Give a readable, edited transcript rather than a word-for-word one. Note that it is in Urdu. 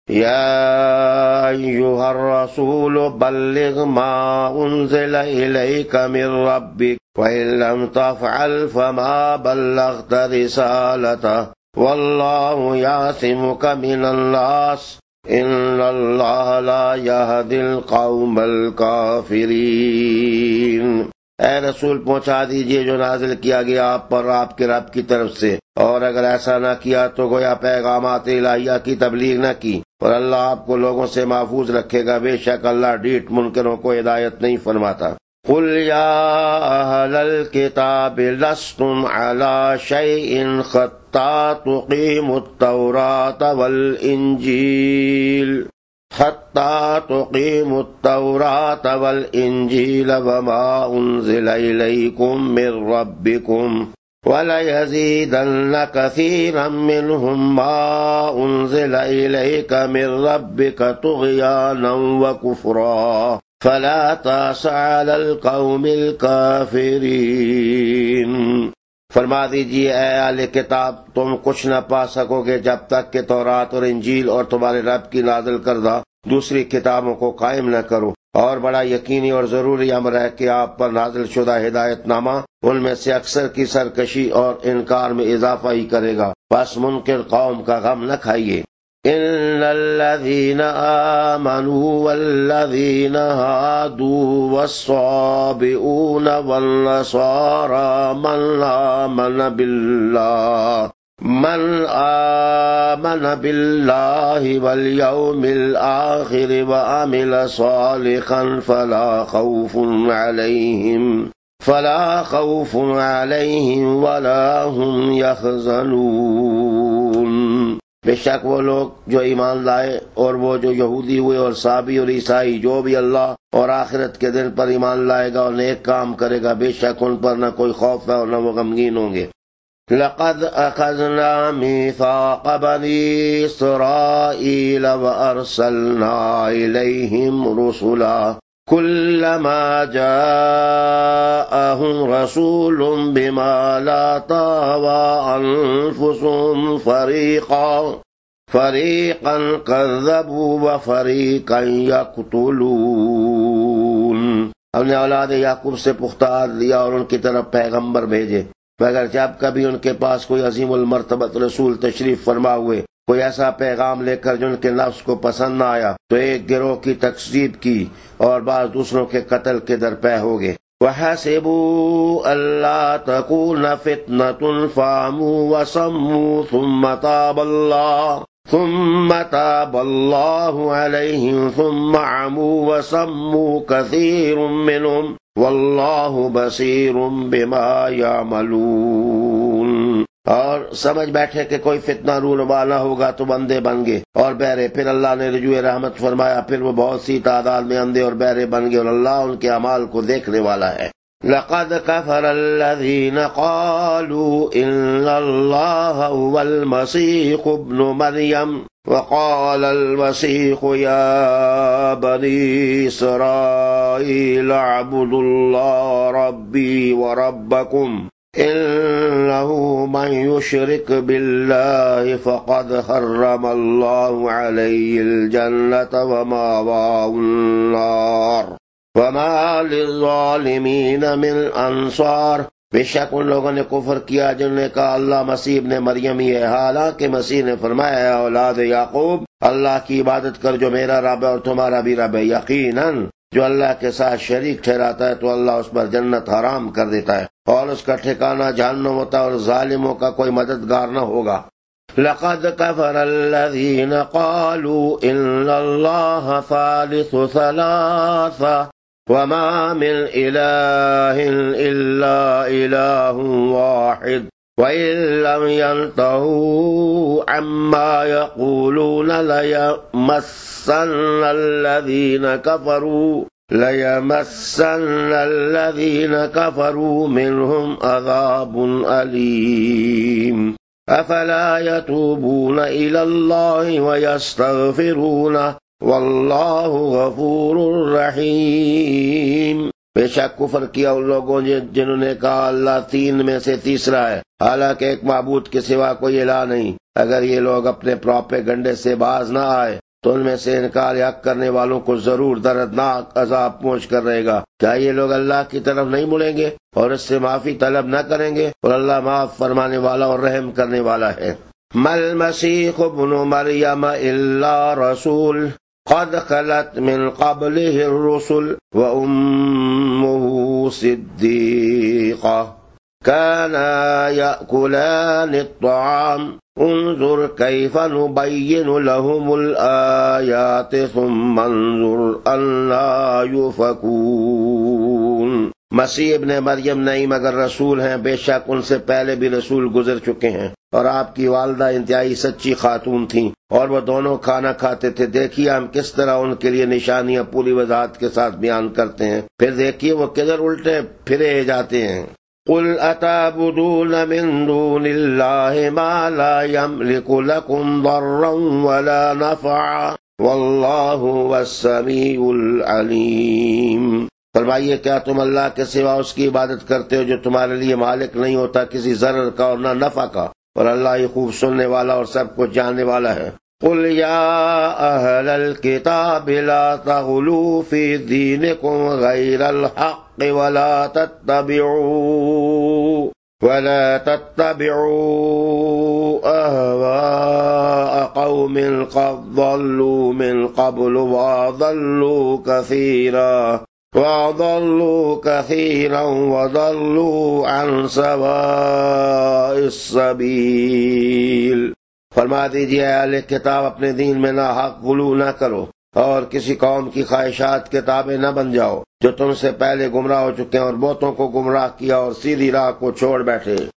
يا أيها الرسول بلغ ما أنزل إليك من ربك وإن لم تفعل فما بلغت رسالته والله يعصمك من الناس إن الله لا يهدي القوم الكافرين۔ اے رسول پہنچا دیجئے جو نازل کیا گیا آپ پر آپ کے رب کی طرف سے، اور اگر ایسا نہ کیا تو گویا پیغامات الہیہ کی تبلیغ نہ کی، اور اللہ آپ کو لوگوں سے محفوظ رکھے گا، بے شک اللہ ڈیٹ منکروں کو ہدایت نہیں فرماتا۔ قل یا اہل الکتاب لستم علی شیء حتی تقیموا التوراۃ والانجیل وما انزل الیکم من ربکم وَلَيَزِيدَنَّ كَثِيرًا مِّنْهُمْ مَا أُنزِلَ إِلَيْكَ مِن رَّبِّكَ طُغْيَانًا وَكُفْرًا فَلَا تَأْسَ عَلَى الْقَوْمِ الْكَافِرِينَ۔ فرما دیجئے اے اہل کتاب، تم کچھ نہ پا سکو گے جب تک کہ تورات اور انجیل اور تمہارے رب کی نازل کردہ دوسری کتابوں کو قائم نہ کرو، اور بڑا یقینی اور ضروری امر ہے کہ آپ پر نازل شدہ ہدایت نامہ ان میں سے اکثر کی سرکشی اور انکار میں اضافہ ہی کرے گا، بس منکر قوم کا غم نہ کھائیے۔ ان الذين آمنوا والذين هادوا والصابئون والنصارى من آمن بالله واليوم الآخر وعمل صالحا فلا خوف عليهم ولا هم يحزنون۔ بے شک وہ لوگ جو ایمان لائے اور وہ جو یہودی ہوئے اور صابی اور عیسائی، جو بھی اللہ اور آخرت کے دن پر ایمان لائے گا اور نیک کام کرے گا، بے شک ان پر نہ کوئی خوف ہے اور نہ وہ غمگین ہوں گے۔ لقد اخذنا ميثاق بني اسرائيل وارسلنا اليهم رسلا كلما جاءهم رسول بما لا تهوى انفسهم فريقا كذبوا وفريقا يقتلون۔ ہم نے اولاد یعقوب سے پختہ عہد لیا اور ان کی طرف پیغمبر بھیجے، مگر جب کبھی ان کے پاس کوئی عظیم المرتبت رسول تشریف فرما ہوئے، کوئی ایسا پیغام لے کر جو ان کے نفس کو پسند نہ آیا، تو ایک گروہ کی تکذیب کی اور بعض دوسروں کے قتل کے درپے ہو گئے۔ وَحَسِبُوا أَلَّا تَكُونَ فِتْنَةٌ فَعَمُوا وَصَمُّوا ثُمَّ تَابَ اللَّهُ عَلَيْهِمْ ثُمَّ عَمُوا وَصَمُّوا كَثِيرٌ مِّنْهُمْ واللہ بصیر بما یعملون۔ اور سمجھ بیٹھے کہ کوئی فتنہ رونما نہ ہوگا تو بندے بن گئے اور بہرے، پھر اللہ نے رجوع رحمت فرمایا، پھر وہ بہت سی تعداد میں اندھے اور بہرے بن گئے، اور اللہ ان کے اعمال کو دیکھنے والا ہے۔ لقد كفر الذين قالوا ان الله هو المسيح ابن مريم وقال المسيح يا بني إسرائيل اعبدوا الله ربي وربكم إنه من يشرك بالله فقد حرم الله عليه الجنة ومأواه النار وما للظالمین من انصار۔ بے شک ان لوگوں نے کفر کیا جنہوں نے کہا اللہ مسیح ابن مریم ہی ہے، حالانکہ مسیح نے فرمایا ہے اولاد یعقوب اللہ کی عبادت کر جو میرا رب ہے اور تمہارا بھی رب ہے، یقیناً جو اللہ کے ساتھ شریک ٹھہراتا ہے تو اللہ اس پر جنت حرام کر دیتا ہے اور اس کا ٹھکانہ جہنم ہوتا ہے اور ظالموں کا کوئی مددگار نہ ہوگا۔ لقد كفر الذين قالوا ان الله ثالث ثلاثة وما من إله إلا إله واحد وإن لم ينتهوا عما يقولون ليمسن الذين كفروا منهم عذاب أليم أفلا يتوبون إلى الله ويستغفرونه واللہ غفور رحیم۔ بے شک کفر کیا ان لوگوں نے جنہوں نے کہا اللہ تین میں سے تیسرا ہے، حالانکہ ایک معبود کے سوا کوئی الہ نہیں۔ اگر یہ لوگ اپنے پروپیگنڈے سے باز نہ آئے تو ان میں سے انکار حق کرنے والوں کو ضرور دردناک عذاب پہنچ کر رہے گا۔ کیا یہ لوگ اللہ کی طرف نہیں مڑیں گے اور اس سے معافی طلب نہ کریں گے؟ اور اللہ معاف فرمانے والا اور رحم کرنے والا ہے۔ مَا الْمَسِيحُ ابْنُ مَرْيَمَ إِلَّا رَسُولٌ قَدْ خَلَتْ مِنْ قَبْلِهِ الرُّسُلُ وَأُمُّهُ صِدِّيقَةٌ كَانَا يَأْكُلَانِ الطَّعَامَ انظر كيف نبين لهم الآيات ثم انظر أنى يؤفكون۔ مسیح ابن مریم نہیں مگر رسول ہیں، بے شک ان سے پہلے بھی رسول گزر چکے ہیں، اور آپ کی والدہ انتہائی سچی خاتون تھیں اور وہ دونوں کھانا کھاتے تھے۔ دیکھیے ہم کس طرح ان کے لیے نشانیاں پوری وضاحت کے ساتھ بیان کرتے ہیں، پھر دیکھیے وہ کدھر الٹے پھرے جاتے ہیں۔ قل اتعبدون من دون الله ما لا يملك لكم ضرا ولا نفعا والله هو السميع العليم۔ فرمائیے کیا تم اللہ کے سوا اس کی عبادت کرتے ہو جو تمہارے لیے مالک نہیں ہوتا کسی ضرر کا اور نہ نفع کا، اور اللہ ہی خوب سننے والا اور سب کو جاننے والا ہے۔ قل یا اہل الکتاب لا تغلوا فی دینکم غیر الحق ولا تتبعوا اہواء قوم قد ضلوا من قبل وضلوا كثيرا وضلوا عن سواء السبيل۔ فرما دیجئے اہل کتاب اپنے دین میں نہ حق غلو نہ کرو اور کسی قوم کی خواہشات کے تابع نہ بن جاؤ جو تم سے پہلے گمراہ ہو چکے ہیں اور بہتوں کو گمراہ کیا اور سیدھی راہ کو چھوڑ بیٹھے۔